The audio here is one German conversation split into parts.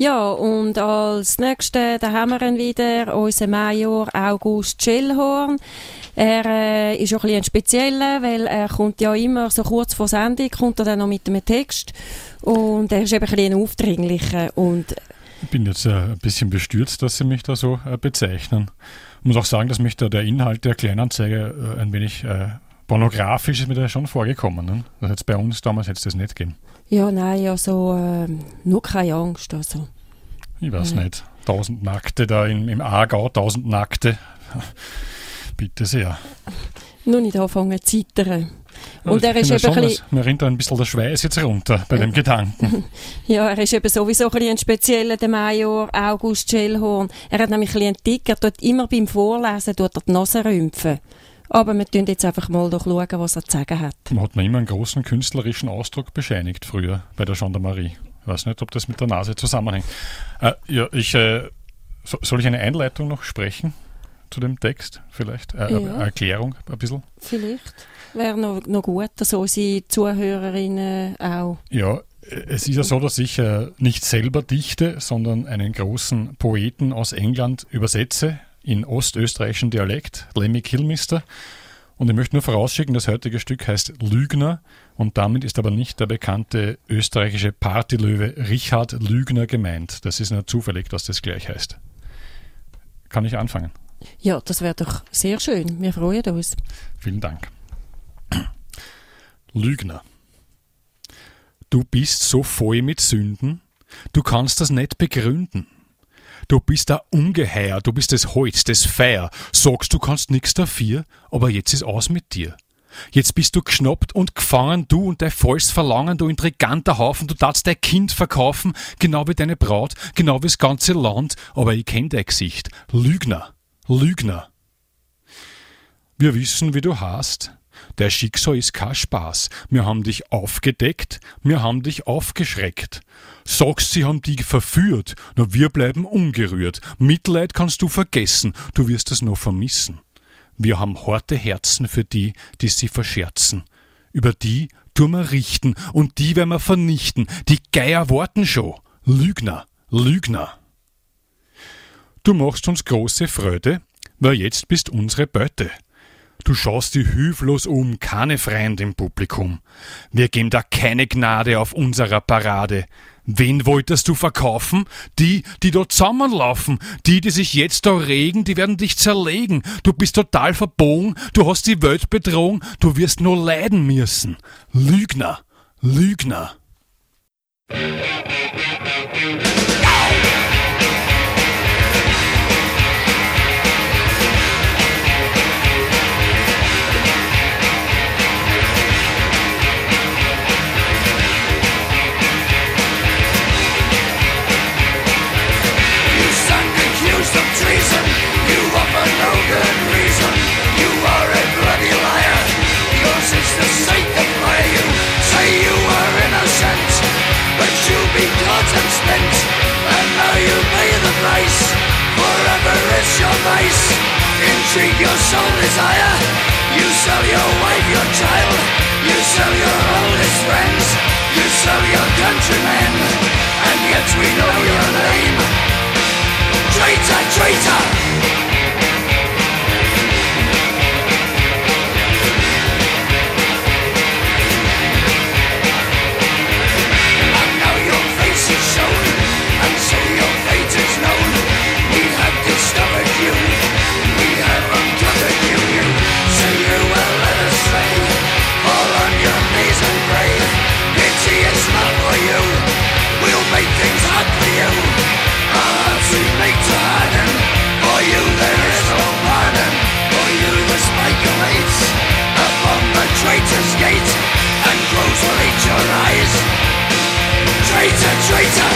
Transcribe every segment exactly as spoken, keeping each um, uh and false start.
Ja, und als Nächstes, da haben wir dann wieder unseren Major August Schellhorn. Er äh, ist auch ein bisschen ein spezieller, weil er kommt ja immer so kurz vor Sendung, kommt er dann noch mit einem Text. Und er ist eben ein bisschen ein aufdringlicher. Und ich bin jetzt äh, ein bisschen bestürzt, dass Sie mich da so äh, bezeichnen. Ich muss auch sagen, dass mich da der Inhalt der Kleinanzeige äh, ein wenig äh, pornografisch ist mir da schon vorgekommen. Ne? Das hätte bei uns damals hätte es das nicht gegeben. ja, nein, also äh, nur keine Angst. Also. Ich weiß Ja. nicht. Tausend Nackte da im, im Aargau, tausend Nackte. Bitte sehr. Nur nicht anfangen zu zittern. Und Ja, er ich ist finde eben schon, ein bisschen, dass- mir rinnt da ein bisschen der Schweiß jetzt runter bei dem Gedanken. ja, er ist eben sowieso ein, bisschen ein spezieller, der Major August Schellhorn. Er hat nämlich ein bisschen einen Tick, er tut immer beim Vorlesen tut er die Nase rümpfen. Aber wir schauen jetzt einfach mal doch schauen, was er zu sagen hat. Man hat mir immer einen großen künstlerischen Ausdruck bescheinigt früher bei der Gendarmerie. Ich weiß nicht, ob das mit der Nase zusammenhängt. Äh, ja, ich, äh, so, soll ich eine Einleitung noch sprechen zu dem Text vielleicht? Äh, Ja. Eine Erklärung ein bisschen? Vielleicht wäre noch, noch gut, dass unsere Zuhörerinnen auch. Ja, es ist ja so, dass ich äh, nicht selber dichte, sondern einen großen Poeten aus England übersetze in ostösterreichischen Dialekt, Lemmy Kilmister. Und ich möchte nur vorausschicken, das heutige Stück heißt Lügner und damit ist aber nicht der bekannte österreichische Partylöwe Richard Lügner gemeint. Das ist nur zufällig, dass das gleich heißt. Kann ich anfangen? Ja, das wäre doch sehr schön. Wir freuen uns. Vielen Dank. Lügner. Du bist so voll mit Sünden, du kannst das nicht begründen. Du bist ein Ungeheuer, du bist das Holz, das Feuer. Sagst, du kannst nix dafür, aber jetzt ist aus mit dir. Jetzt bist du geschnappt und gefangen, du und dein falsches Verlangen, du intriganter Haufen, du darfst dein Kind verkaufen, genau wie deine Braut, genau wie das ganze Land, aber ich kenn dein Gesicht. Lügner, Lügner. Wir wissen, wie du hast. Der Schicksal ist kein Spaß. Wir haben dich aufgedeckt, wir haben dich aufgeschreckt. Sagst, sie haben dich verführt, nur wir bleiben ungerührt. Mitleid kannst du vergessen, du wirst es noch vermissen. Wir haben harte Herzen für die, die sie verscherzen. Über die tun wir richten und die werden wir vernichten. Die Geier warten schon. Lügner, Lügner. Du machst uns große Freude, weil jetzt bist unsere Beute. Du schaust dich hilflos um, keine Freund im Publikum. Wir geben da keine Gnade auf unserer Parade. Wen wolltest du verkaufen? Die, die dort zusammenlaufen. Die, die sich jetzt da regen, die werden dich zerlegen. Du bist total verbogen, du hast die Welt betrogen, du wirst nur leiden müssen. Lügner, Lügner. Intrigue your soul desire. You sell your wife, your child. You sell your oldest friends. You sell your countrymen. And yet we know your name. Traitor, traitor. And now your face is shown, and so your fate is known. We have discovered you. We have uncovered you. You say you were led astray. Fall on your knees and pray. Pity is not for you. We'll make things hot for you. Our hearts we make to harden. For you there is no pardon. For you the spike awaits upon the traitor's gate, and crows will eat your eyes. Traitor, traitor.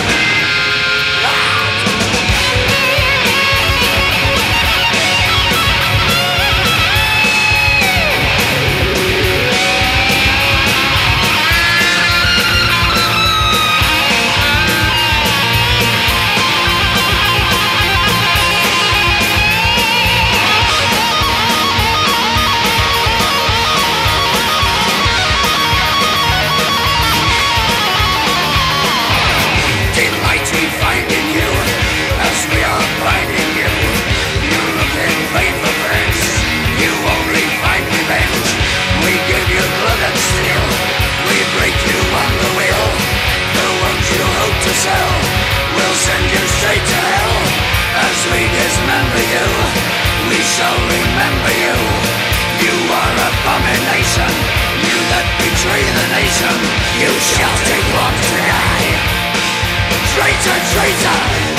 we shall remember you. You are abomination, you that betray the nation. You shall take long to die. Traitor, traitor.